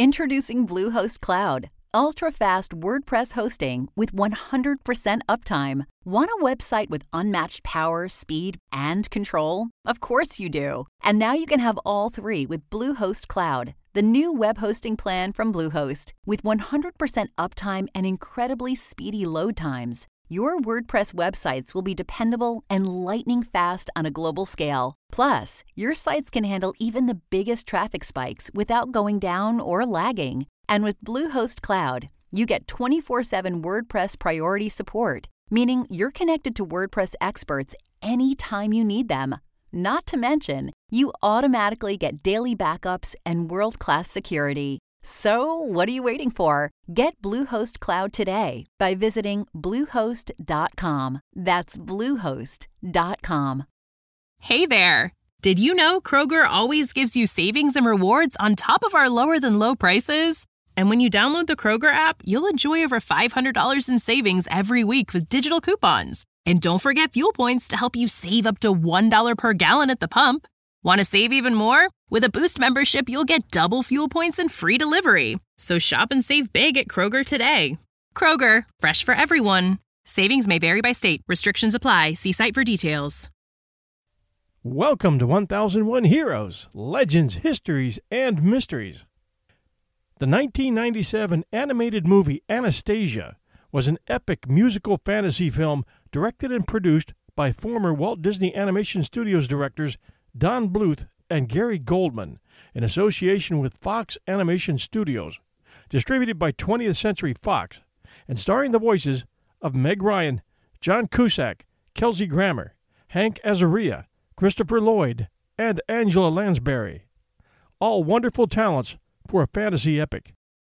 Introducing Bluehost Cloud, ultra-fast WordPress hosting with 100% uptime. Want a website with unmatched power, speed, and control? Of course you do. And now you can have all three with Bluehost Cloud, the new web hosting plan from Bluehost. With 100% uptime and incredibly speedy load times, your WordPress websites will be dependable and lightning fast on a global scale. Plus, your sites can handle even the biggest traffic spikes without going down or lagging. And with Bluehost Cloud, you get 24/7 WordPress priority support, meaning you're connected to WordPress experts anytime you need them. Not to mention, you automatically get daily backups and world-class security. So, what are you waiting for? Get Bluehost Cloud today by visiting Bluehost.com. That's Bluehost.com. Hey there! Did you know Kroger always gives you savings and rewards on top of our lower-than-low prices? And when you download the Kroger app, you'll enjoy over $500 in savings every week with digital coupons. And don't forget fuel points to help you save up to $1 per gallon at the pump. Want to save even more? With a Boost membership, you'll get double fuel points and free delivery. So shop and save big at Kroger today. Kroger, fresh for everyone. Savings may vary by state. Restrictions apply. See site for details. Welcome to 1001 Heroes, Legends, Histories, and Mysteries. The 1997 animated movie Anastasia was an epic musical fantasy film directed and produced by former Walt Disney Animation Studios directors Don Bluth and Gary Goldman in association with Fox Animation Studios, distributed by 20th Century Fox, and starring the voices of Meg Ryan, John Cusack, Kelsey Grammer, Hank Azaria, Christopher Lloyd, and Angela Lansbury. All wonderful talents for a fantasy epic.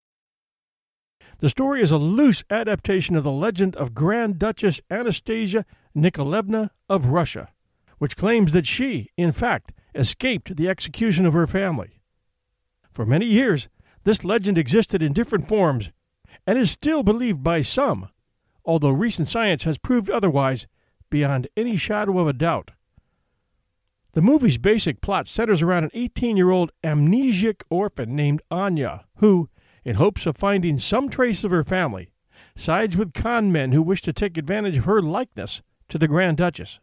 The story is a loose adaptation of the legend of Grand Duchess Anastasia Nikolaevna of Russia, which claims that she, in fact, escaped the execution of her family. For many years, this legend existed in different forms and is still believed by some, although recent science has proved otherwise beyond any shadow of a doubt. The movie's basic plot centers around an 18-year-old amnesiac orphan named Anya, who, in hopes of finding some trace of her family, sides with con men who wish to take advantage of her likeness to the Grand Duchess.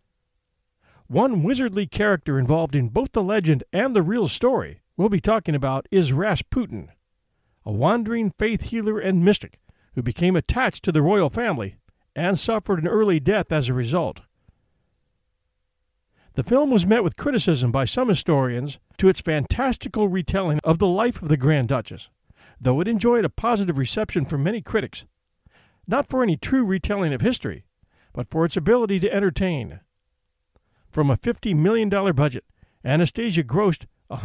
One wizardly character involved in both the legend and the real story we'll be talking about is Rasputin, a wandering faith healer and mystic who became attached to the royal family and suffered an early death as a result. The film was met with criticism by some historians to its fantastical retelling of the life of the Grand Duchess, though it enjoyed a positive reception from many critics, not for any true retelling of history, but for its ability to entertain. From a $50 million budget, Anastasia grossed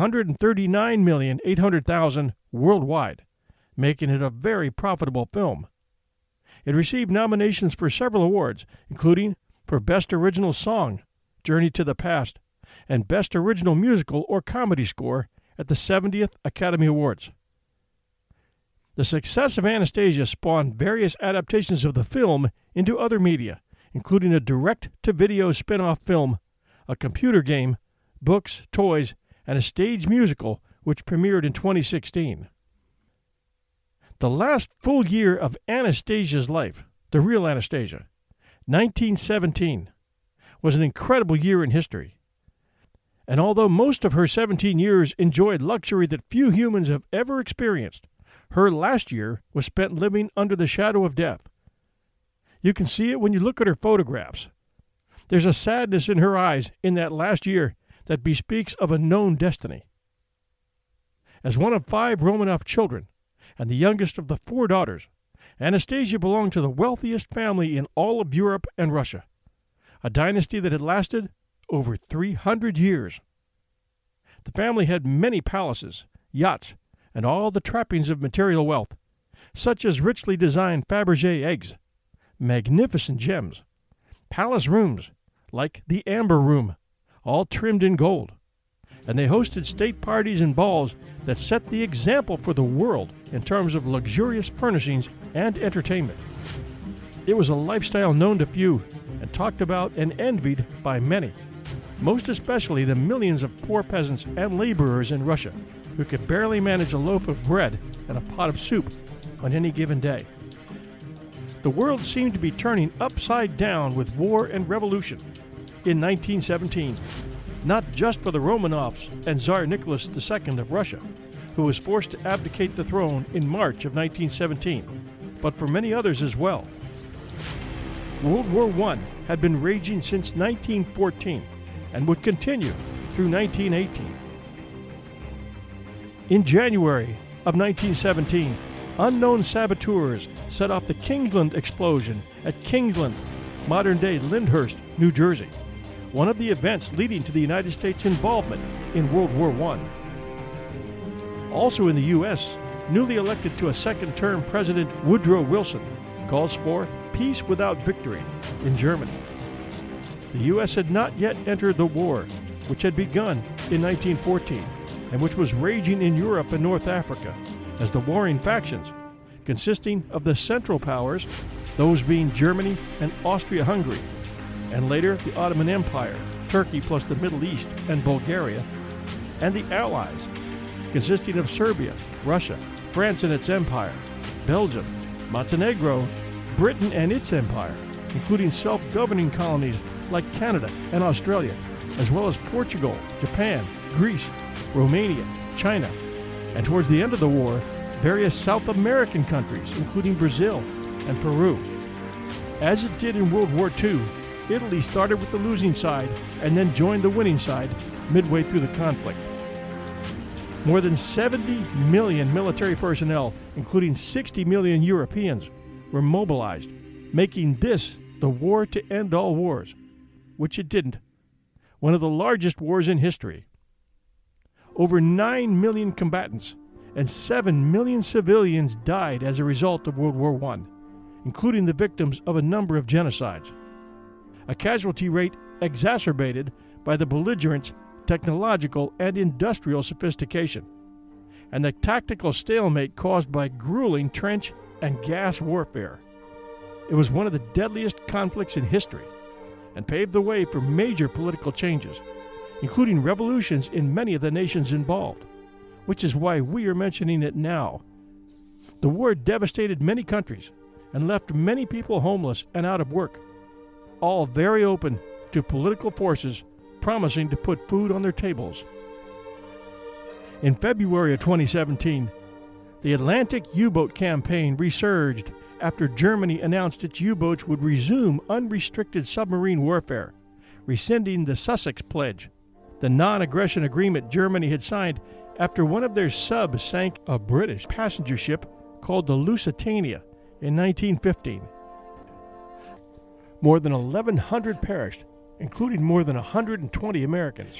$139,800,000 worldwide, making it a very profitable film. It received nominations for several awards, including for Best Original Song, Journey to the Past, and Best Original Musical or Comedy Score at the 70th Academy Awards. The success of Anastasia spawned various adaptations of the film into other media, including a direct-to-video spin-off film, a computer game, books, toys, and a stage musical which premiered in 2016. The last full year of Anastasia's life, the real Anastasia, 1917, was an incredible year in history. And although most of her 17 years enjoyed luxury that few humans have ever experienced, her last year was spent living under the shadow of death. You can see it when you look at her photographs. There's a sadness in her eyes in that last year that bespeaks of a known destiny. As one of 5 Romanov children, and the youngest of the 4 daughters, Anastasia belonged to the wealthiest family in all of Europe and Russia, a dynasty that had lasted over 300 years. The family had many palaces, yachts, and all the trappings of material wealth, such as richly designed Fabergé eggs, magnificent gems, palace rooms, like the Amber Room, all trimmed in gold. And they hosted state parties and balls that set the example for the world in terms of luxurious furnishings and entertainment. It was a lifestyle known to few and talked about and envied by many, most especially the millions of poor peasants and laborers in Russia, who could barely manage a loaf of bread and a pot of soup on any given day. The world seemed to be turning upside down with war and revolution in 1917, not just for the Romanovs and Tsar Nicholas II of Russia, who was forced to abdicate the throne in March of 1917, but for many others as well. World War I had been raging since 1914 and would continue through 1918. In January of 1917, unknown saboteurs set off the Kingsland explosion at Kingsland, modern-day Lyndhurst, New Jersey, one of the events leading to the United States' involvement in World War I. Also in the U.S., newly elected to a second-term President Woodrow Wilson calls for peace without victory in Germany. The U.S. had not yet entered the war, which had begun in 1914 and which was raging in Europe and North Africa as the warring factions, consisting of the Central Powers, those being Germany and Austria-Hungary, and later the Ottoman Empire, Turkey plus the Middle East and Bulgaria, and the Allies, consisting of Serbia, Russia, France and its empire, Belgium, Montenegro, Britain and its empire, including self-governing colonies like Canada and Australia, as well as Portugal, Japan, Greece, Romania, China, and towards the end of the war, various South American countries, including Brazil and Peru. As it did in World War II, Italy started with the losing side and then joined the winning side midway through the conflict. More than 70 million military personnel, including 60 million Europeans, were mobilized, making this the war to end all wars, which it didn't. One of the largest wars in history. Over 9 million combatants and 7 million civilians died as a result of World War I, including the victims of a number of genocides. A casualty rate exacerbated by the belligerents' technological and industrial sophistication, and the tactical stalemate caused by grueling trench and gas warfare. It was one of the deadliest conflicts in history and paved the way for major political changes, including revolutions in many of the nations involved, which is why we are mentioning it now. The war devastated many countries and left many people homeless and out of work, all very open to political forces promising to put food on their tables. In February of 2017, the Atlantic U-boat campaign resurged after Germany announced its U-boats would resume unrestricted submarine warfare, rescinding the Sussex Pledge, the non-aggression agreement Germany had signed after one of their subs sank a British passenger ship called the Lusitania in 1915. More than 1,100 perished, including more than 120 Americans.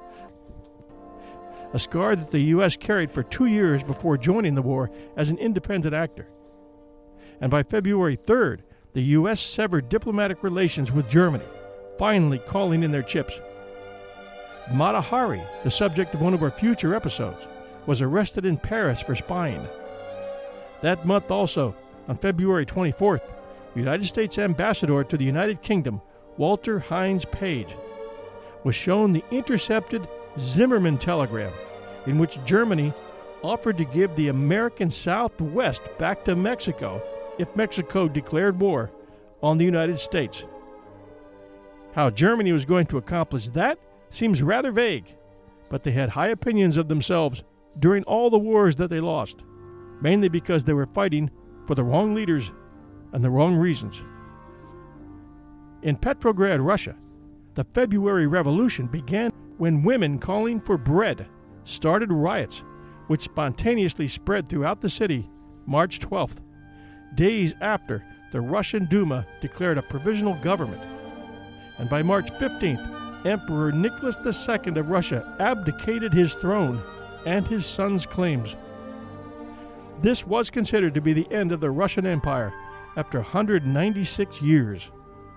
A scar that the U.S. carried for 2 years before joining the war as an independent actor. And by February 3rd, the U.S. severed diplomatic relations with Germany, finally calling in their chips. Mata Hari, the subject of one of our future episodes, was arrested in Paris for spying. That month also, on February 24th, United States Ambassador to the United Kingdom, Walter Hines Page, was shown the intercepted Zimmerman telegram in which Germany offered to give the American Southwest back to Mexico if Mexico declared war on the United States. How Germany was going to accomplish that seems rather vague, but they had high opinions of themselves during all the wars that they lost, mainly because they were fighting for the wrong leaders and the wrong reasons. In Petrograd, Russia, the February Revolution began when women calling for bread started riots, which spontaneously spread throughout the city March 12th, days after the Russian Duma declared a provisional government. And by March 15th, Emperor Nicholas II of Russia abdicated his throne and his son's claims. This was considered to be the end of the Russian Empire after 196 years.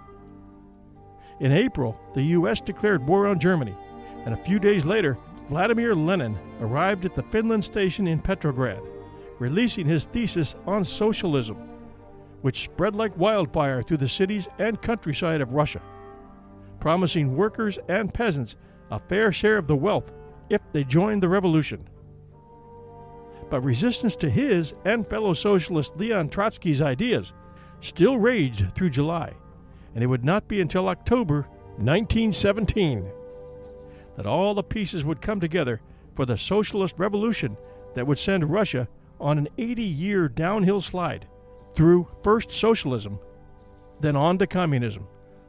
In April, the U.S. declared war on Germany, and a few days later, Vladimir Lenin arrived at the Finland station in Petrograd, releasing his thesis on socialism, which spread like wildfire through the cities and countryside of Russia, promising workers and peasants a fair share of the wealth if they joined the revolution. but resistance to his and fellow socialist Leon Trotsky's ideas still raged through July, and it would not be until October 1917 that all the pieces would come together for the socialist revolution that would send Russia on an 80-year downhill slide through first socialism, then on to communism.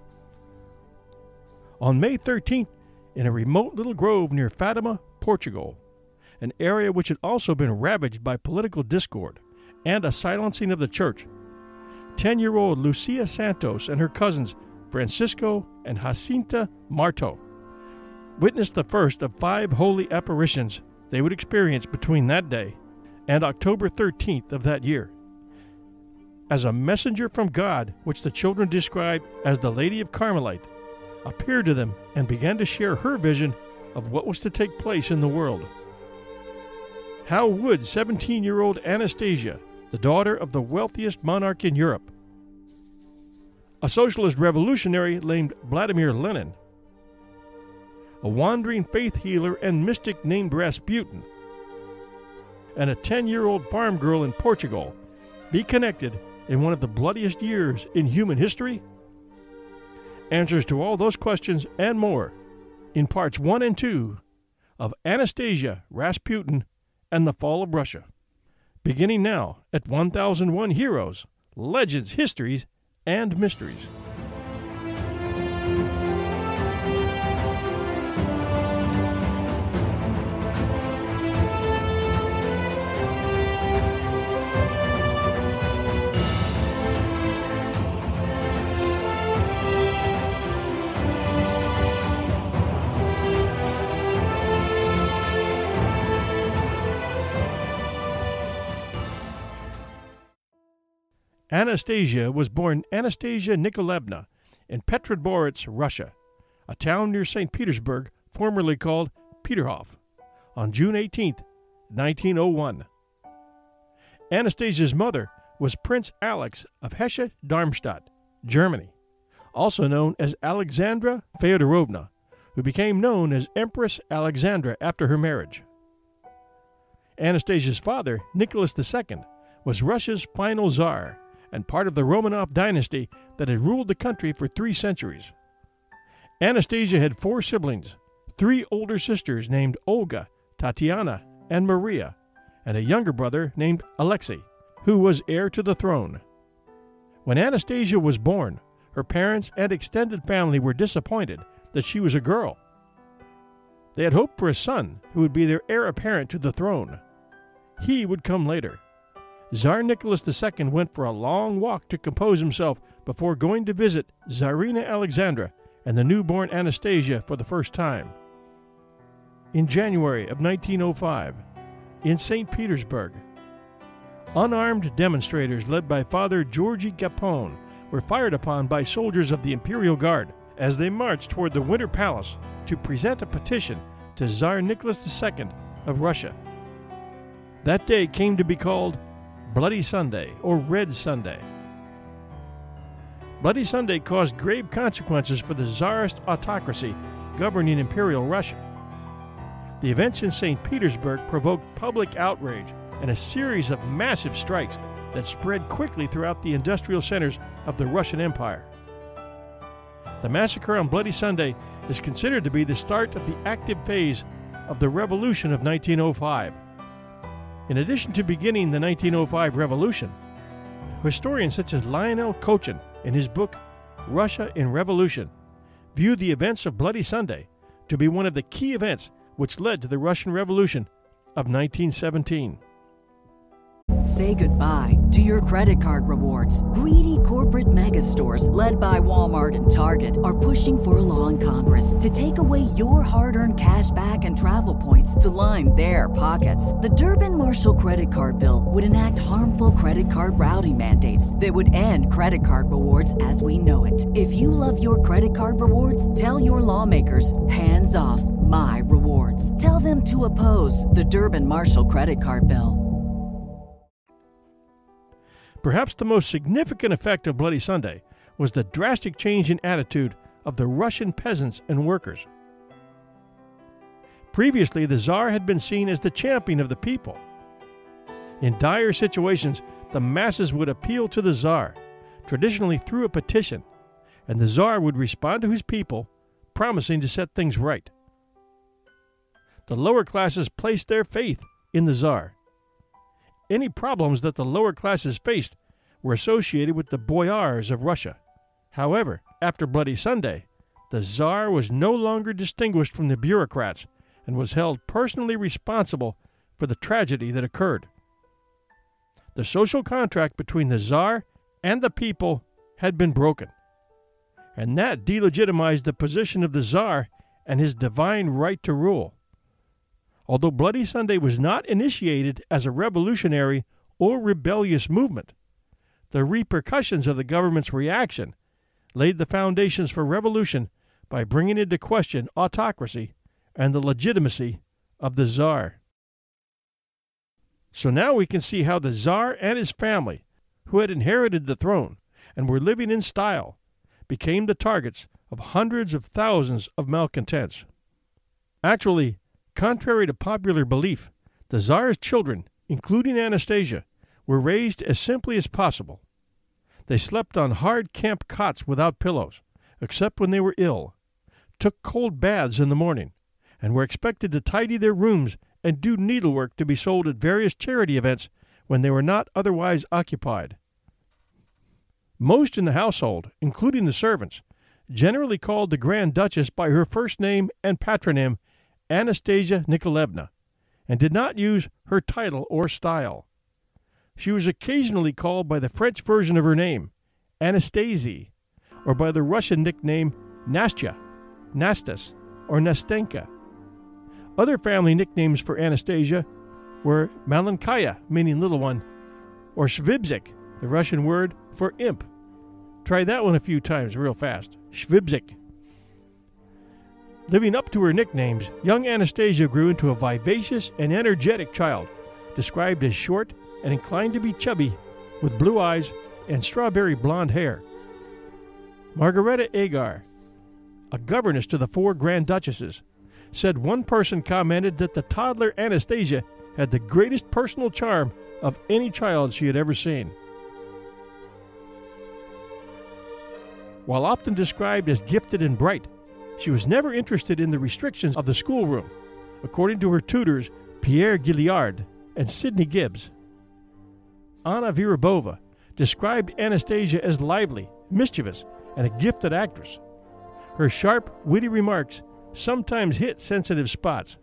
On May 13th, in a remote little grove near Fatima, Portugal, an area which had also been ravaged by political discord and a silencing of the church, 10-year-old Lucia Santos and her cousins Francisco and Jacinta Marto witnessed the first of 5 holy apparitions they would experience between that day and October 13th of that year. As a messenger from God, which the children described as the Lady of Carmelite, appeared to them and began to share her vision of what was to take place in the world. How would 17-year-old Anastasia, the daughter of the wealthiest monarch in Europe, a socialist revolutionary named Vladimir Lenin, a wandering faith healer and mystic named Rasputin, and a 10-year-old farm girl in Portugal be connected in one of the bloodiest years in human history? Answers to all those questions and more in parts 1 and 2 of Anastasia, Rasputin, and the Fall of Russia. Beginning now at 1001 Heroes, Legends, Histories, and Mysteries. Anastasia was born Anastasia Nikolaevna in Petrodvorets, Russia, a town near St. Petersburg, formerly called Peterhof, on June 18, 1901. Anastasia's mother was Prince Alex of Hesse-Darmstadt, Germany, also known as Alexandra Feodorovna, who became known as Empress Alexandra after her marriage. Anastasia's father, Nicholas II, was Russia's final Tsar and part of the Romanov dynasty that had ruled the country for 3 centuries. Anastasia had 4 siblings, 3 older sisters named Olga, Tatiana, and Maria, and a younger brother named Alexei, who was heir to the throne. When Anastasia was born, her parents and extended family were disappointed that she was a girl. They had hoped for a son who would be their heir apparent to the throne. He would come later. Tsar Nicholas II went for a long walk to compose himself before going to visit Tsarina Alexandra and the newborn Anastasia for the first time. In January of 1905, in St. Petersburg, unarmed demonstrators led by Father Georgy Gapon were fired upon by soldiers of the Imperial Guard as they marched toward the Winter Palace to present a petition to Tsar Nicholas II of Russia. That day came to be called Bloody Sunday, or Red Sunday. Bloody Sunday caused grave consequences for the Tsarist autocracy governing Imperial Russia. The events in St. Petersburg provoked public outrage and a series of massive strikes that spread quickly throughout the industrial centers of the Russian Empire. The massacre on Bloody Sunday is considered to be the start of the active phase of the Revolution of 1905. In addition to beginning the 1905 revolution, historians such as Lionel Cochin, in his book Russia in Revolution, view the events of Bloody Sunday to be one of the key events which led to the Russian Revolution of 1917. Say goodbye to your credit card rewards. Greedy corporate mega stores, led by Walmart and Target, are pushing for a law in Congress to take away your hard-earned cash back and travel points to line their pockets. The Durbin-Marshall credit card bill would enact harmful credit card routing mandates that would end credit card rewards as we know it. If you love your credit card rewards, tell your lawmakers, hands off my rewards. Tell them to oppose the Durbin-Marshall credit card bill. Perhaps the most significant effect of Bloody Sunday was the drastic change in attitude of the Russian peasants and workers. Previously, the Tsar had been seen as the champion of the people. In dire situations, the masses would appeal to the Tsar, traditionally through a petition, and the Tsar would respond to his people, promising to set things right. The lower classes placed their faith in the Tsar. Any problems that the lower classes faced were associated with the boyars of Russia. However, after Bloody Sunday, the Tsar was no longer distinguished from the bureaucrats and was held personally responsible for the tragedy that occurred. The social contract between the Tsar and the people had been broken, and that delegitimized the position of the Tsar and his divine right to rule. Although Bloody Sunday was not initiated as a revolutionary or rebellious movement, the repercussions of the government's reaction laid the foundations for revolution by bringing into question autocracy and the legitimacy of the Tsar. So now we can see how the Tsar and his family, who had inherited the throne and were living in style, became the targets of hundreds of thousands of malcontents. Actually, contrary to popular belief, the Tsar's children, including Anastasia, were raised as simply as possible. They slept on hard camp cots without pillows, except when they were ill, took cold baths in the morning, and were expected to tidy their rooms and do needlework to be sold at various charity events when they were not otherwise occupied. Most in the household, including the servants, generally called the Grand Duchess by her first name and patronym, Anastasia Nikolaevna, and did not use her title or style. She was occasionally called by the French version of her name, Anastasie, or by the Russian nickname Nastya, Nastas, or Nastenka. Other family nicknames for Anastasia were Malenkaya, meaning little one, or Shvibzik, the Russian word for imp. Try that one a few times real fast. Shvibzik. Living up to her nicknames, young Anastasia grew into a vivacious and energetic child, described as short and inclined to be chubby, with blue eyes and strawberry blonde hair. Margareta Agar, a governess to the 4 Grand Duchesses, said one person commented that the toddler Anastasia had the greatest personal charm of any child she had ever seen. While often described as gifted and bright, she was never interested in the restrictions of the schoolroom, according to her tutors Pierre Gilliard and Sidney Gibbs. Anna Virabova described Anastasia as lively, mischievous, and a gifted actress. Her sharp, witty remarks sometimes hit sensitive spots.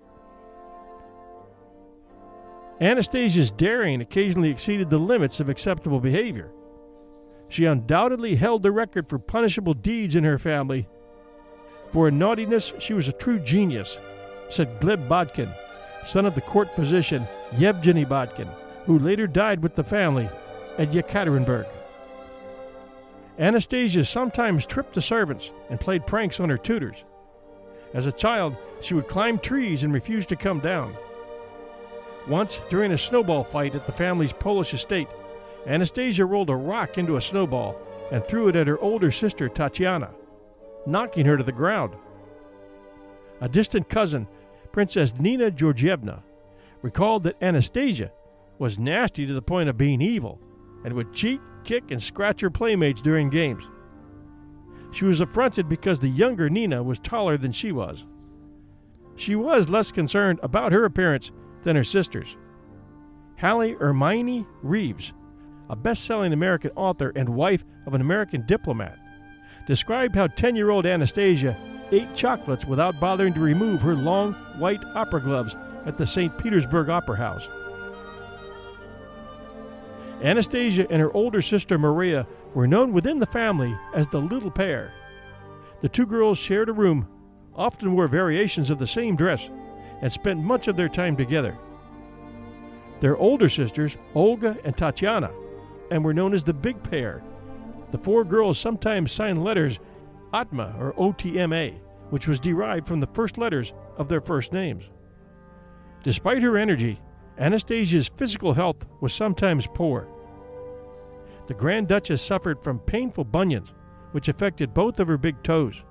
Anastasia's daring occasionally exceeded the limits of acceptable behavior. She undoubtedly held the record for punishable deeds in her family. For her naughtiness, she was a true genius, said Gleb Bodkin, son of the court physician Yevgeny Bodkin, who later died with the family at Yekaterinburg. Anastasia sometimes tripped the servants and played pranks on her tutors. As a child, she would climb trees and refuse to come down. Once, during a snowball fight at the family's Polish estate, Anastasia rolled a rock into a snowball and threw it at her older sister Tatiana, knocking her to the ground. A distant cousin, Princess Nina Georgievna, recalled that Anastasia was nasty to the point of being evil and would cheat, kick, and scratch her playmates during games. She was affronted because the younger Nina was taller than she was. She was less concerned about her appearance than her sisters. Hallie Hermione Reeves, a best-selling American author and wife of an American diplomat, described how 10-year-old Anastasia ate chocolates without bothering to remove her long white opera gloves at the St. Petersburg Opera House. Anastasia and her older sister Maria were known within the family as the Little Pair. The 2 girls shared a room, often wore variations of the same dress, and spent much of their time together. Their older sisters, Olga and Tatiana, and were known as the Big Pair. The 4 girls sometimes signed letters Otma or OTMA, which was derived from the first letters of their first names. Despite her energy, Anastasia's physical health was sometimes poor. The Grand Duchess suffered from painful bunions, which affected both of her big toes.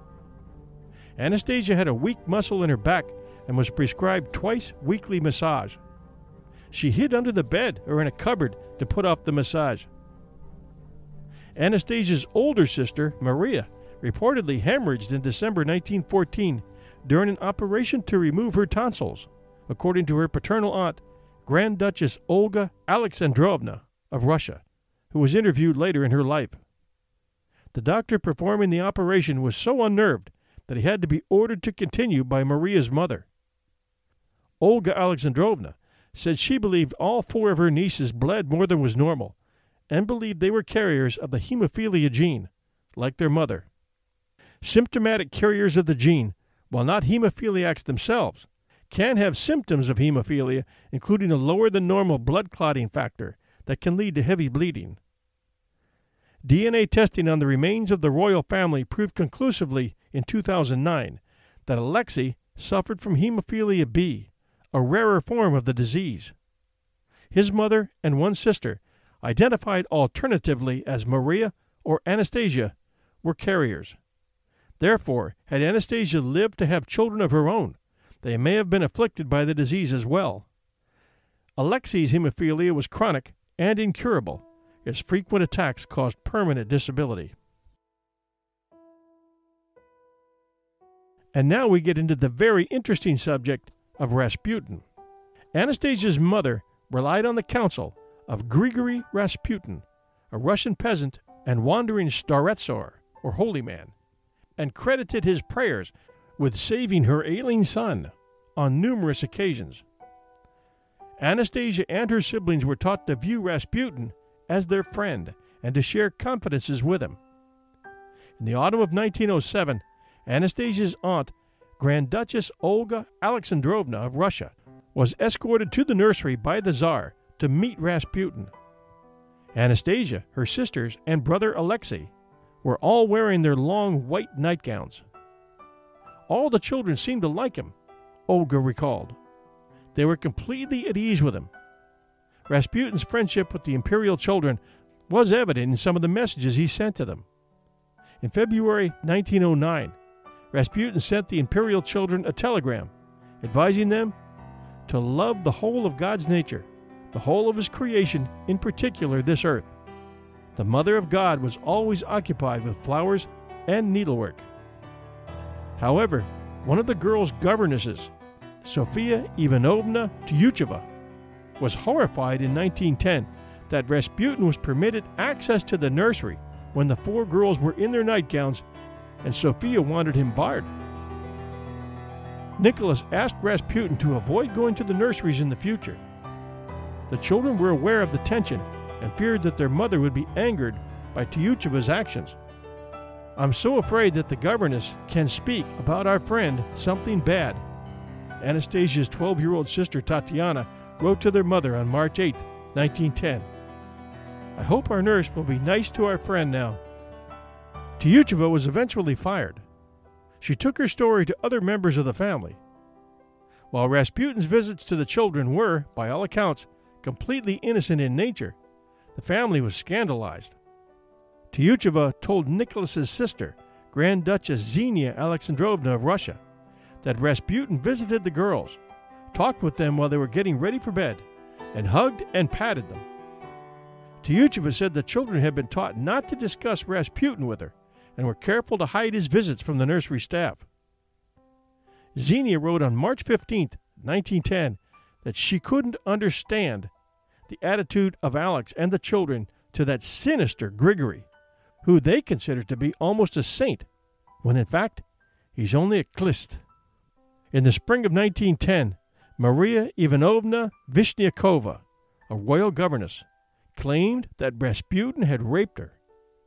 Anastasia had a weak muscle in her back and was prescribed twice weekly massage. she hid under the bed or in a cupboard to put off the massage. Anastasia's older sister, Maria, reportedly hemorrhaged in December 1914 during an operation to remove her tonsils, according to her paternal aunt, Grand Duchess Olga Alexandrovna of Russia, who was interviewed later in her life. The doctor performing the operation was so unnerved that he had to be ordered to continue by Maria's mother. Olga Alexandrovna said she believed all 4 of her nieces bled more than was normal and believed they were carriers of the hemophilia gene, like their mother. Symptomatic carriers of the gene, while not hemophiliacs themselves, can have symptoms of hemophilia, including a lower than normal blood clotting factor that can lead to heavy bleeding. DNA testing on the remains of the royal family proved conclusively in 2009 that Alexei suffered from hemophilia B, a rarer form of the disease. His mother and one sister, identified alternatively as Maria or Anastasia, were carriers. Therefore, had Anastasia lived to have children of her own, they may have been afflicted by the disease as well. Alexei's hemophilia was chronic and incurable. His frequent attacks caused permanent disability. And now we get into the very interesting subject of Rasputin. Anastasia's mother relied on the counsel of Grigory Rasputin, a Russian peasant and wandering staretsor, or holy man, and credited his prayers with saving her ailing son on numerous occasions. Anastasia and her siblings were taught to view Rasputin as their friend and to share confidences with him. In the autumn of 1907, Anastasia's aunt, Grand Duchess Olga Alexandrovna of Russia, was escorted to the nursery by the Tsar to meet Rasputin. Anastasia, her sisters, and brother Alexei were all wearing their long white nightgowns. All the children seemed to like him, Olga recalled. They were completely at ease with him. Rasputin's friendship with the imperial children was evident in some of the messages he sent to them. In February 1909, Rasputin sent the imperial children a telegram advising them to love the whole of God's nature, the whole of his creation, in particular this earth. The Mother of God was always occupied with flowers and needlework. However, one of the girls' governesses, Sofia Ivanovna Tyucheva, was horrified in 1910 that Rasputin was permitted access to the nursery when the 4 girls were in their nightgowns and Sofia wanted him barred. Nicholas asked Rasputin to avoid going to the nurseries in the future. The children were aware of the tension and feared that their mother would be angered by Tyucheva's actions. "I'm so afraid that the governess can speak about our friend something bad," Anastasia's 12-year-old sister Tatiana wrote to their mother on March 8, 1910. "I hope our nurse will be nice to our friend now." Tyucheva was eventually fired. She took her story to other members of the family. While Rasputin's visits to the children were, by all accounts, completely innocent in nature, the family was scandalized. Tyucheva told Nicholas's sister, Grand Duchess Xenia Alexandrovna of Russia, that Rasputin visited the girls, talked with them while they were getting ready for bed, and hugged and patted them. Tyucheva said the children had been taught not to discuss Rasputin with her and were careful to hide his visits from the nursery staff. Xenia wrote on March 15, 1910, that she couldn't understand the attitude of Alex and the children to that sinister Grigory, who they considered to be almost a saint, when in fact he's only a klist. In the spring of 1910, Maria Ivanovna Vishnyakova, a royal governess, claimed that Rasputin had raped her.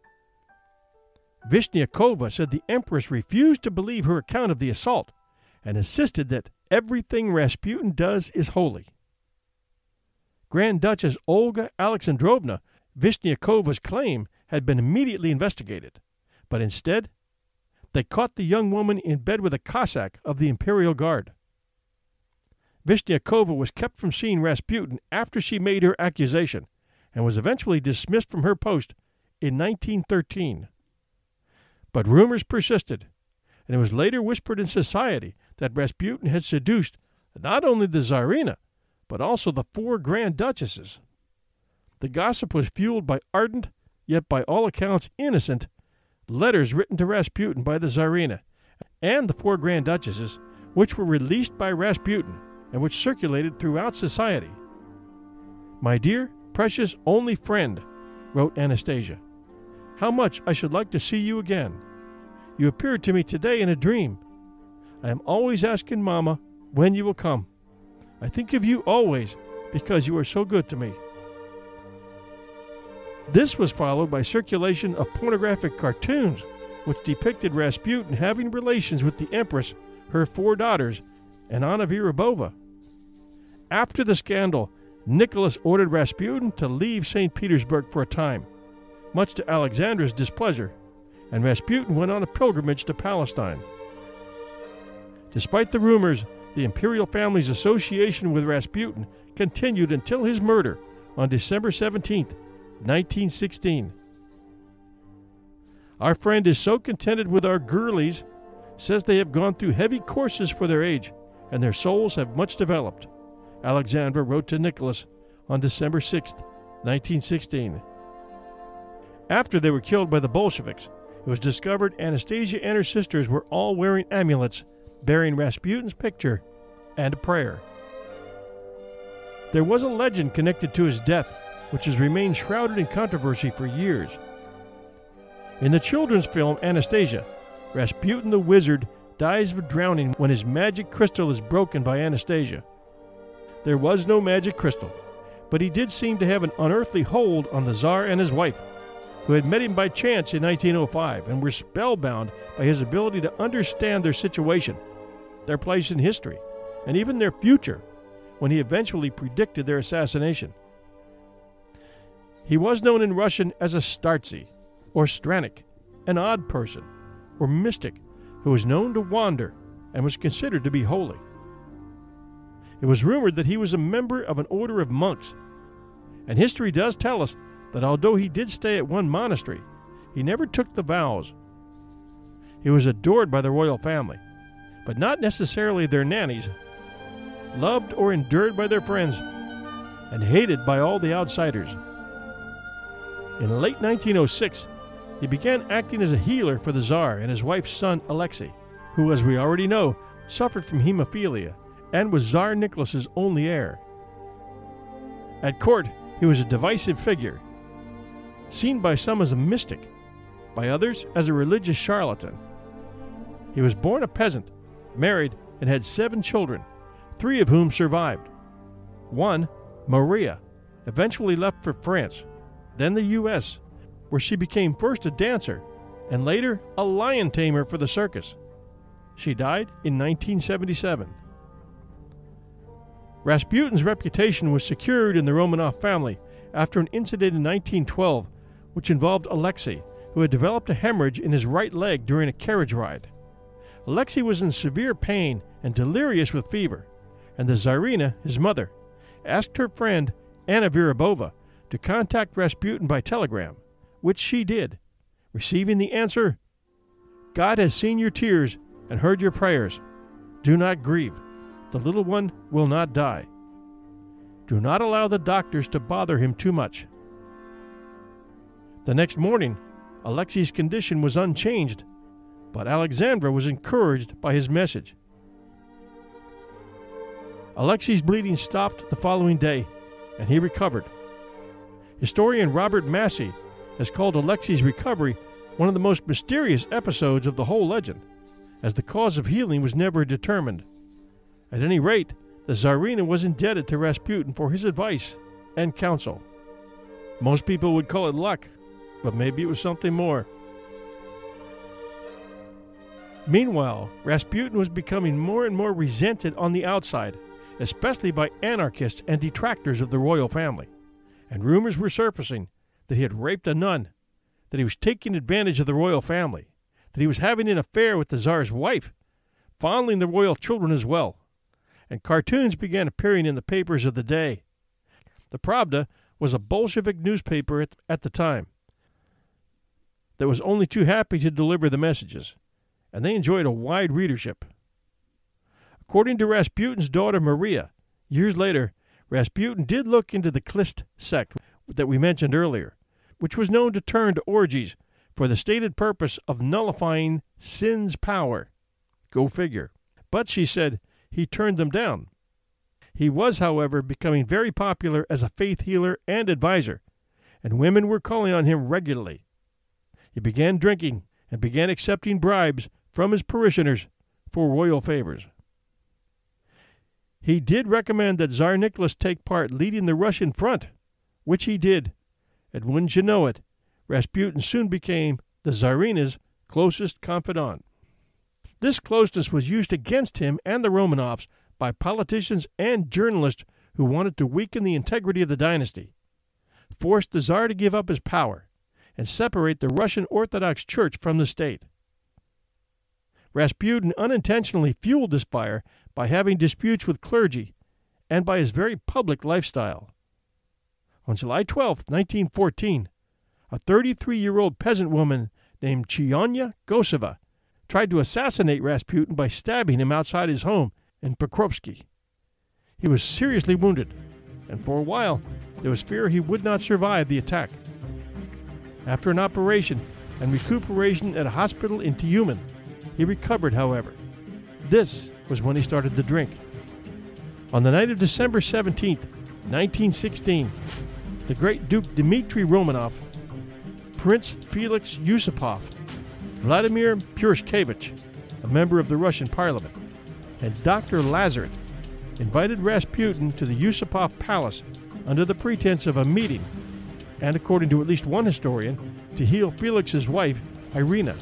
Vishnyakova said the empress refused to believe her account of the assault and insisted that everything Rasputin does is holy. Grand Duchess Olga Alexandrovna Vishniakova's claim had been immediately investigated, but instead they caught the young woman in bed with a Cossack of the Imperial Guard. Vishnyakova was kept from seeing Rasputin after she made her accusation and was eventually dismissed from her post in 1913. But rumors persisted, and it was later whispered in society that Rasputin had seduced not only the Tsarina, but also the 4 Grand Duchesses. The gossip was fueled by ardent, yet by all accounts innocent, letters written to Rasputin by the Tsarina and the 4 Grand Duchesses, which were released by Rasputin and which circulated throughout society. "My dear, precious, only friend," wrote Anastasia, "how much I should like to see you again. You appeared to me today in a dream. I am always asking Mama when you will come. I think of you always because you are so good to me." This was followed by circulation of pornographic cartoons which depicted Rasputin having relations with the Empress, her 4 daughters, and Anna Virabova. After the scandal, Nicholas ordered Rasputin to leave St. Petersburg for a time, much to Alexandra's displeasure, and Rasputin went on a pilgrimage to Palestine. Despite the rumors, the imperial family's association with Rasputin continued until his murder on December 17, 1916. "Our friend is so contented with our girlies, says they have gone through heavy courses for their age, and their souls have much developed," Alexandra wrote to Nicholas on December 6, 1916. After they were killed by the Bolsheviks, it was discovered Anastasia and her sisters were all wearing amulets bearing Rasputin's picture and a prayer. There was a legend connected to his death, which has remained shrouded in controversy for years. In the children's film Anastasia, Rasputin the Wizard dies of drowning when his magic crystal is broken by Anastasia. There was no magic crystal, but he did seem to have an unearthly hold on the Tsar and his wife, who had met him by chance in 1905 and were spellbound by his ability to understand their situation, their place in history, and even their future, when he eventually predicted their assassination. He was known in Russian as a Startzy, or Stranik, an odd person, or mystic, who was known to wander and was considered to be holy. It was rumored that he was a member of an order of monks, and history does tell us that although he did stay at one monastery, he never took the vows. He was adored by the royal family, but not necessarily their nannies, loved or endured by their friends, and hated by all the outsiders. In late 1906, he began acting as a healer for the Tsar and his wife's son Alexei, who, as we already know, suffered from hemophilia and was Tsar Nicholas's only heir. At court, he was a divisive figure, seen by some as a mystic, by others as a religious charlatan. He was born a peasant, married, and had 7 children, 3 of whom survived. One, Maria, eventually left for France, then the U.S., where she became first a dancer and later a lion tamer for the circus. She died in 1977. Rasputin's reputation was secured in the Romanov family after an incident in 1912 which involved Alexei, who had developed a hemorrhage in his right leg during a carriage ride. Alexei was in severe pain and delirious with fever, and the Tsarina, his mother, asked her friend Anna Virabova to contact Rasputin by telegram, which she did, receiving the answer, "God has seen your tears and heard your prayers. Do not grieve. The little one will not die. Do not allow the doctors to bother him too much." The next morning, Alexei's condition was unchanged, but Alexandra was encouraged by his message. Alexei's bleeding stopped the following day, and he recovered. Historian Robert Massey has called Alexei's recovery one of the most mysterious episodes of the whole legend, as the cause of healing was never determined. At any rate, the Tsarina was indebted to Rasputin for his advice and counsel. Most people would call it luck, but maybe it was something more. Meanwhile, Rasputin was becoming more and more resented on the outside, especially by anarchists and detractors of the royal family, and rumors were surfacing that he had raped a nun, that he was taking advantage of the royal family, that he was having an affair with the Tsar's wife, fondling the royal children as well, and cartoons began appearing in the papers of the day. The Pravda was a Bolshevik newspaper at the time that was only too happy to deliver the messages, and they enjoyed a wide readership. According to Rasputin's daughter Maria, years later, Rasputin did look into the Klist sect that we mentioned earlier, which was known to turn to orgies for the stated purpose of nullifying sin's power. Go figure. But, she said, he turned them down. He was, however, becoming very popular as a faith healer and advisor, and women were calling on him regularly. He began drinking and began accepting bribes from his parishioners for royal favors. He did recommend that Tsar Nicholas take part leading the Russian front, which he did, and wouldn't you know it, Rasputin soon became the Tsarina's closest confidant. This closeness was used against him and the Romanovs by politicians and journalists who wanted to weaken the integrity of the dynasty, force the Tsar to give up his power, and separate the Russian Orthodox Church from the state. Rasputin unintentionally fueled this fire by having disputes with clergy and by his very public lifestyle. On July 12, 1914, a 33-year-old peasant woman named Chionya Goseva tried to assassinate Rasputin by stabbing him outside his home in Pokrovsky. He was seriously wounded, and for a while there was fear he would not survive the attack. After an operation and recuperation at a hospital in Tyumen, he recovered, however. This was when he started to drink. On the night of December 17, 1916, the great Duke Dmitry Romanov, Prince Felix Yusupov, Vladimir Purishkevich, a member of the Russian Parliament, and Dr. Lazaret invited Rasputin to the Yusupov Palace under the pretense of a meeting, and according to at least one historian, to heal Felix's wife, Irina.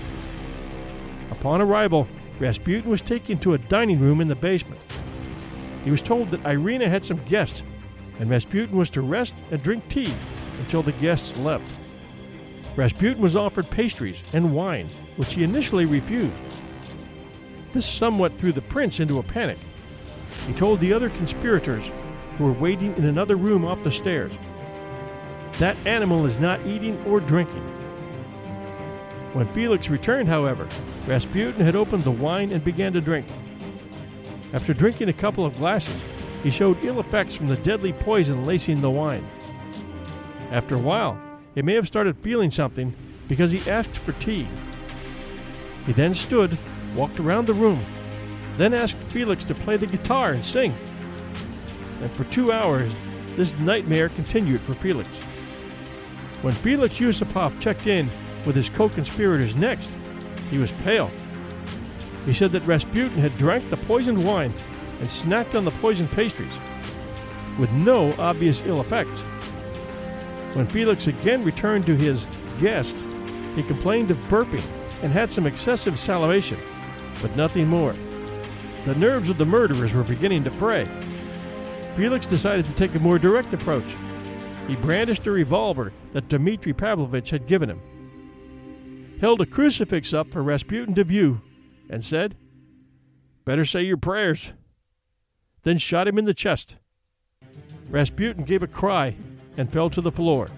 Upon arrival, Rasputin was taken to a dining room in the basement. He was told that Irina had some guests, and Rasputin was to rest and drink tea until the guests left. Rasputin was offered pastries and wine, which he initially refused. This somewhat threw the prince into a panic. He told the other conspirators, who were waiting in another room off the stairs, "That animal is not eating or drinking." When Felix returned, however, Rasputin had opened the wine and began to drink. After drinking a couple of glasses, he showed ill effects from the deadly poison lacing the wine. After a while, he may have started feeling something because he asked for tea. He then stood, walked around the room, then asked Felix to play the guitar and sing. And for 2 hours, this nightmare continued for Felix. When Felix Yusupov checked in with his co-conspirators next, he was pale. He said that Rasputin had drank the poisoned wine and snacked on the poisoned pastries, with no obvious ill effects. When Felix again returned to his guest, he complained of burping and had some excessive salivation, but nothing more. The nerves of the murderers were beginning to fray. Felix decided to take a more direct approach. He brandished a revolver that Dmitry Pavlovich had given him, held a crucifix up for Rasputin to view, and said, "Better say your prayers," then shot him in the chest. Rasputin gave a cry and fell to the floor.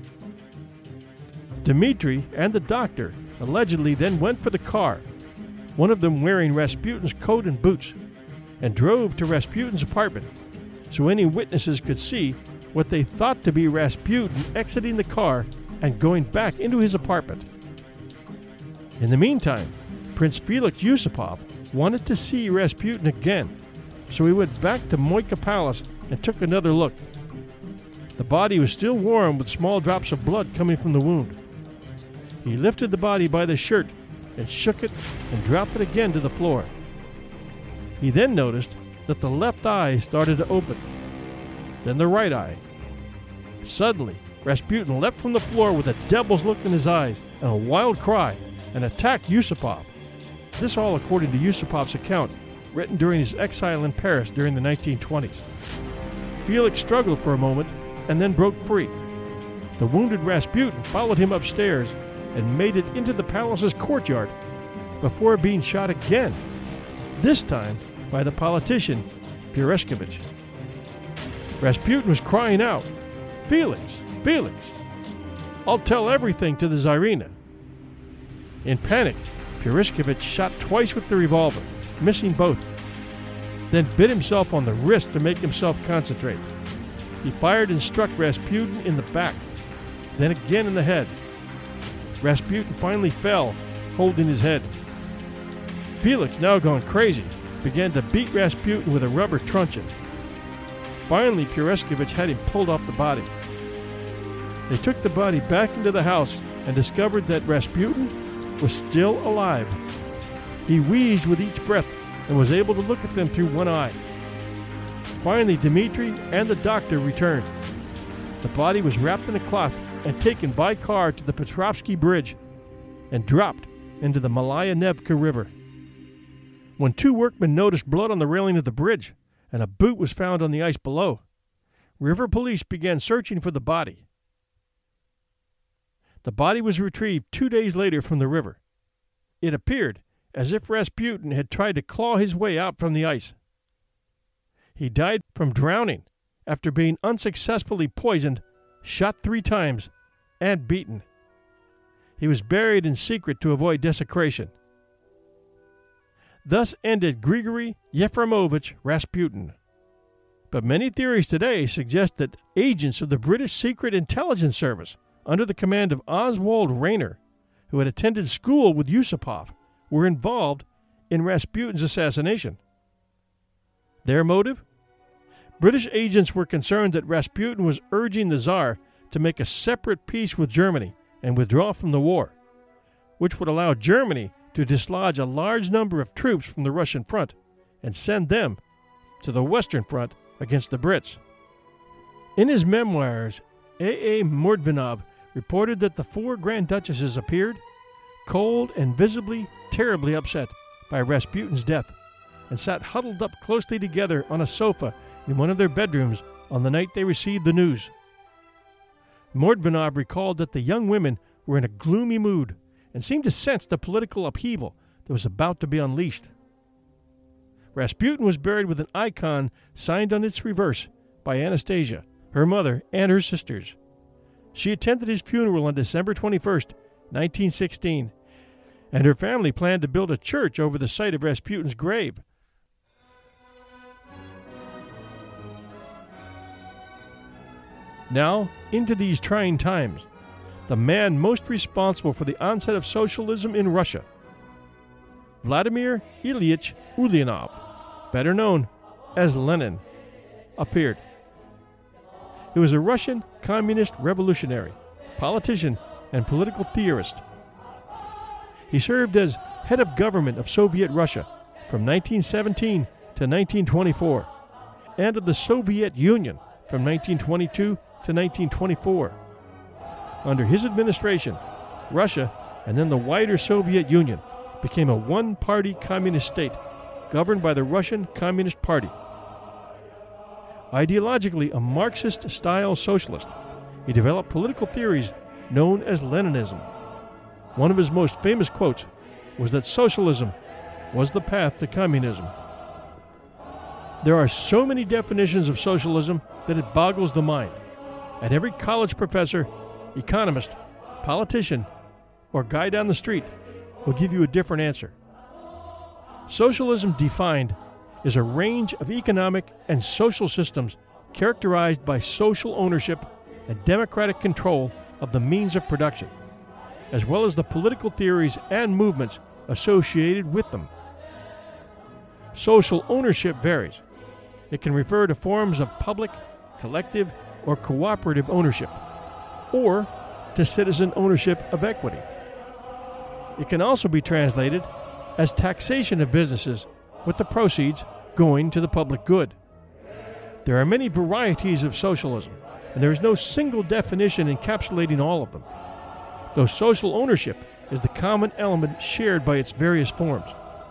Dmitry and the doctor allegedly then went for the car, one of them wearing Rasputin's coat and boots, and drove to Rasputin's apartment so any witnesses could see what they thought to be Rasputin exiting the car and going back into his apartment. In the meantime, Prince Felix Yusupov wanted to see Rasputin again, so he went back to Moika Palace and took another look. The body was still warm with small drops of blood coming from the wound. He lifted the body by the shirt and shook it and dropped it again to the floor. He then noticed that the left eye started to open, then the right eye. Suddenly, Rasputin leapt from the floor with a devil's look in his eyes and a wild cry and attacked Yusupov. This all according to Yusupov's account, written during his exile in Paris during the 1920s. Felix struggled for a moment and then broke free. The wounded Rasputin followed him upstairs and made it into the palace's courtyard before being shot again, this time by the politician Purishkevich. Rasputin was crying out, "Felix, Felix, I'll tell everything to the Tsarina." In panic, Purishkevich shot twice with the revolver, missing both. then bit himself on the wrist to make himself concentrate. He fired and struck Rasputin in the back, then again in the head. Rasputin finally fell, holding his head. Felix, now going crazy, began to beat Rasputin with a rubber truncheon. Finally, Pureskevich had him pulled off the body. They took the body back into the house and discovered that Rasputin was still alive. He wheezed with each breath and was able to look at them through one eye. Finally, Dmitri and the doctor returned. The body was wrapped in a cloth and taken by car to the Petrovsky Bridge and dropped into the Malaya Nevka River. When two workmen noticed blood on the railing of the bridge and a boot was found on the ice below, river police began searching for the body. The body was retrieved 2 days later from the river. It appeared as if Rasputin had tried to claw his way out from the ice. He died from drowning after being unsuccessfully poisoned, shot 3 times, and beaten. He was buried in secret to avoid desecration. Thus ended Grigory Yefimovich Rasputin. But many theories today suggest that agents of the British Secret Intelligence Service, under the command of Oswald Rayner, who had attended school with Yusupov, were involved in Rasputin's assassination. Their motive? British agents were concerned that Rasputin was urging the Tsar to make a separate peace with Germany and withdraw from the war, which would allow Germany to dislodge a large number of troops from the Russian front and send them to the Western Front against the Brits. In his memoirs, A.A. Mordvinov reported that the 4 Grand Duchesses appeared, cold and visibly terribly upset by Rasputin's death, and sat huddled up closely together on a sofa in one of their bedrooms on the night they received the news. Mordvinov recalled that the young women were in a gloomy mood and seemed to sense the political upheaval that was about to be unleashed. Rasputin was buried with an icon signed on its reverse by Anastasia, her mother, and her sisters. She attended his funeral on December 21st, 1916, and her family planned to build a church over the site of Rasputin's grave. Now, into these trying times, the man most responsible for the onset of socialism in Russia, Vladimir Ilyich Ulyanov, better known as Lenin, appeared. He was a Russian communist revolutionary, politician, and political theorist. He served as head of government of Soviet Russia from 1917 to 1924, and of the Soviet Union from 1922 to 1924. Under his administration, Russia, and then the wider Soviet Union, became a one-party communist state governed by the Russian Communist Party. Ideologically a Marxist-style socialist, he developed political theories known as Leninism. One of his most famous quotes was that socialism was the path to communism. There are so many definitions of socialism that it boggles the mind, and every college professor, economist, politician, or guy down the street will give you a different answer. Socialism defined is a range of economic and social systems characterized by social ownership and democratic control of the means of production, as well as the political theories and movements associated with them. Social ownership varies. It can refer to forms of public, collective, or cooperative ownership, or to citizen ownership of equity. It can also be translated as taxation of businesses with the proceeds going to the public good. There are many varieties of socialism, and there is no single definition encapsulating all of them, though social ownership is the common element shared by its various forms.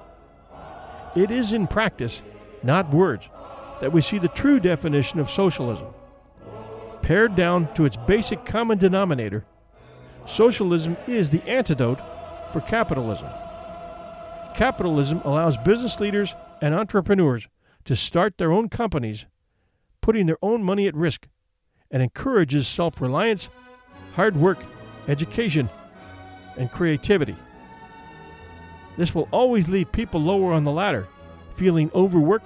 It is in practice, not words, that we see the true definition of socialism. Pared down to its basic common denominator, socialism is the antidote for capitalism. Capitalism allows business leaders and entrepreneurs to start their own companies, putting their own money at risk, and encourages self-reliance, hard work, education, and creativity. This will always leave people lower on the ladder, feeling overworked,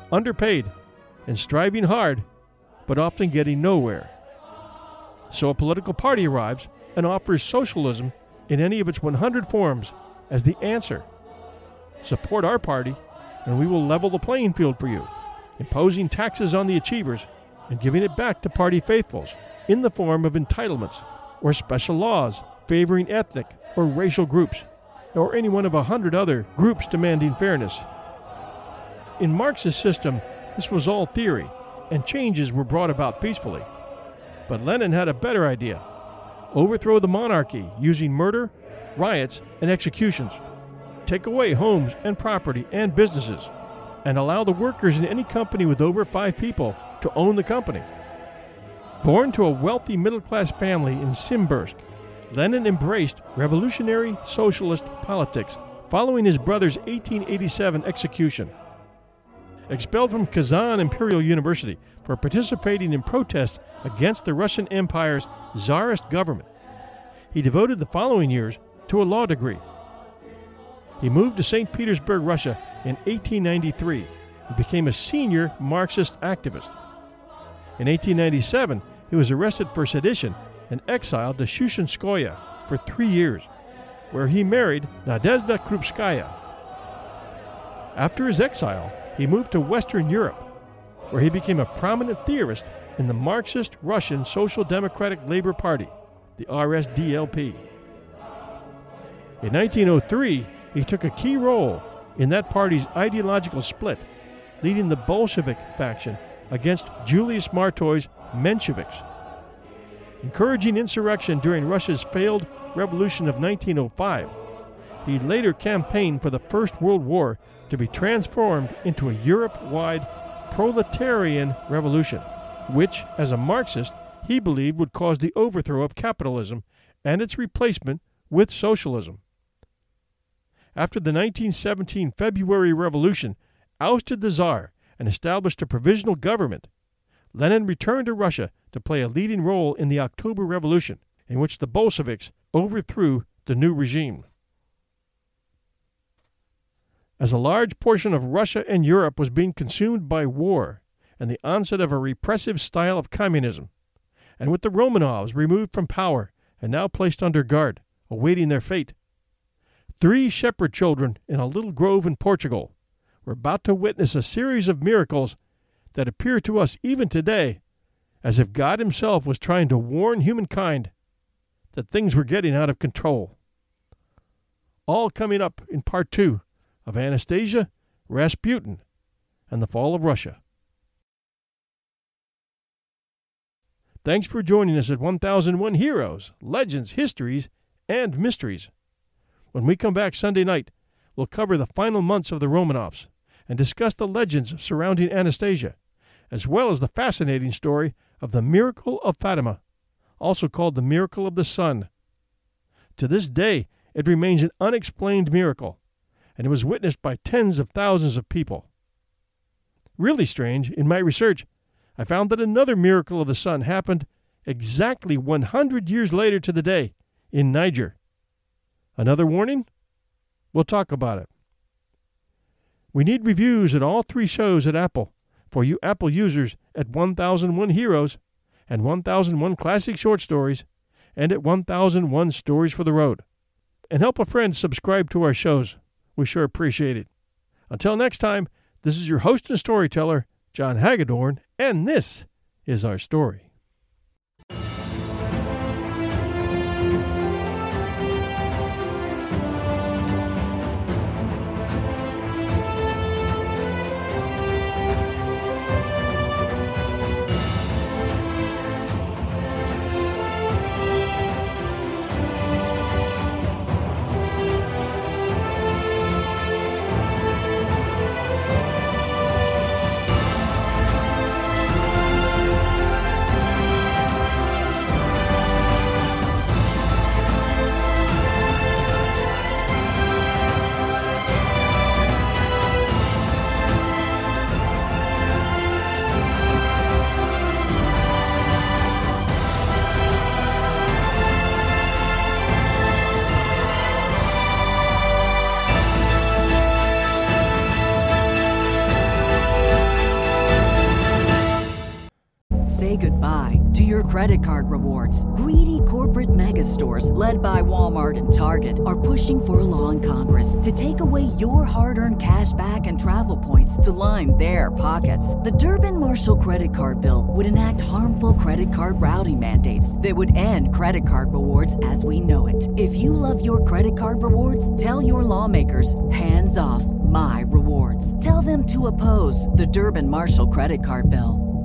underpaid, and striving hard, but often getting nowhere. So a political party arrives and offers socialism in any of its 100 forms as the answer. Support our party, and we will level the playing field for you, imposing taxes on the achievers and giving it back to party faithfuls in the form of entitlements or special laws favoring ethnic or racial groups, or any one of 100 other groups demanding fairness. In Marx's system, this was all theory, and changes were brought about peacefully. But Lenin had a better idea: overthrow the monarchy using murder, riots, and executions, take away homes and property and businesses, and allow the workers in any company with over 5 people to own the company. Born to a wealthy middle-class family in Simbursk, Lenin embraced revolutionary socialist politics following his brother's 1887 execution. Expelled from Kazan Imperial University for participating in protests against the Russian Empire's Tsarist government, he devoted the following years to a law degree. He moved to St. Petersburg, Russia in 1893 and became a senior Marxist activist. In 1897, he was arrested for sedition and exiled to Shushenskoye for 3 years, where he married Nadezhda Krupskaya. After his exile, he moved to Western Europe, where he became a prominent theorist in the Marxist Russian Social Democratic Labor Party, the RSDLP. In 1903, he took a key role in that party's ideological split, leading the Bolshevik faction against Julius Martoy's Mensheviks. Encouraging insurrection during Russia's failed revolution of 1905, he later campaigned for the First World War to be transformed into a Europe-wide proletarian revolution, which, as a Marxist, he believed would cause the overthrow of capitalism and its replacement with socialism. After the 1917 February Revolution ousted the Tsar and established a provisional government, Lenin returned to Russia to play a leading role in the October Revolution, in which the Bolsheviks overthrew the new regime. As a large portion of Russia and Europe was being consumed by war and the onset of a repressive style of communism, and with the Romanovs removed from power and now placed under guard, awaiting their fate, 3 shepherd children in a little grove in Portugal were about to witness a series of miracles that appear to us even today as if God himself was trying to warn humankind that things were getting out of control. All coming up in part 2 of Anastasia, Rasputin, and the Fall of Russia. Thanks for joining us at 1001 Heroes, Legends, Histories, and Mysteries. When we come back Sunday night, we'll cover the final months of the Romanovs and discuss the legends surrounding Anastasia, as well as the fascinating story of the Miracle of Fatima, also called the Miracle of the Sun. To this day, it remains an unexplained miracle, and it was witnessed by tens of thousands of people. Really strange, in my research, I found that another miracle of the sun happened exactly 100 years later to the day in Niger. Another warning? We'll talk about it. We need reviews at all 3 shows at Apple for you Apple users at 1001 Heroes and 1001 Classic Short Stories and at 1001 Stories for the Road. And help a friend subscribe to our shows. We sure appreciate it. Until next time, this is your host and storyteller, John Hagedorn, and this is our story. your credit card rewards. Greedy corporate mega stores, led by Walmart and Target, are pushing for a law in Congress to take away your hard-earned cash back and travel points to line their pockets. The Durbin-Marshall credit card bill would enact harmful credit card routing mandates that would end credit card rewards as we know it. If you love your credit card rewards, tell your lawmakers, hands off my rewards. Tell them to oppose the Durbin-Marshall credit card bill.